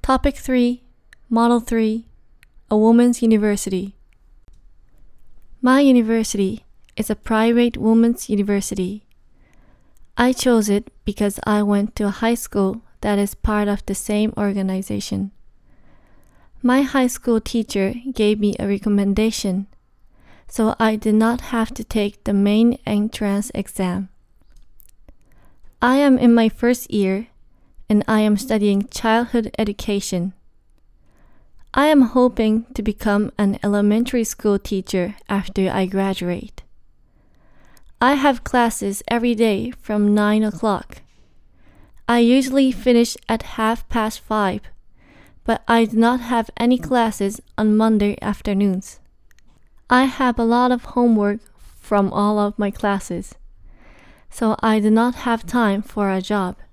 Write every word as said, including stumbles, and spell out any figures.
Topic three, Model three, a women's university. My university is a private women's university. I chose it because I went to a high school that is part of the same organization. My high school teacher gave me a recommendation, so I did not have to take the main entrance exam. I am in my first year, and I am studying childhood education. I am hoping to become an elementary school teacher after I graduate. I have classes every day from nine o'clock. I usually finish at half past five, but I do not have any classes on Monday afternoons. I have a lot of homework from all of my classes, so I do not have time for a job.